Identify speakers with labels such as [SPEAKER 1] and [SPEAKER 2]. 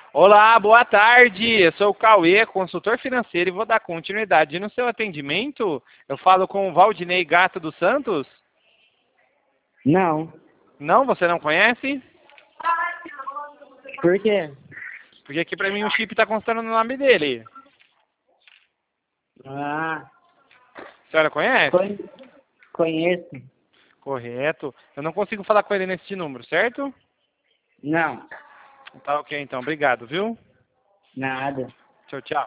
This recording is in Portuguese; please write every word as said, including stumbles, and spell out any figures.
[SPEAKER 1] Olá, boa tarde. Eu sou o Cauê, consultor financeiro, e vou dar continuidade no seu atendimento. Eu falo com o Valdinei Gato dos Santos?
[SPEAKER 2] Não.
[SPEAKER 1] Não, você não conhece?
[SPEAKER 2] Por quê?
[SPEAKER 1] Porque aqui pra mim o chip está constando no nome dele.
[SPEAKER 2] Ah,
[SPEAKER 1] A senhora conhece?
[SPEAKER 2] con conheço.
[SPEAKER 1] Correto. Eu não consigo falar com ele nesse número, certo?
[SPEAKER 2] Não,
[SPEAKER 1] Tá ok, então. Obrigado, viu?
[SPEAKER 2] nada.
[SPEAKER 1] Tchau, tchau.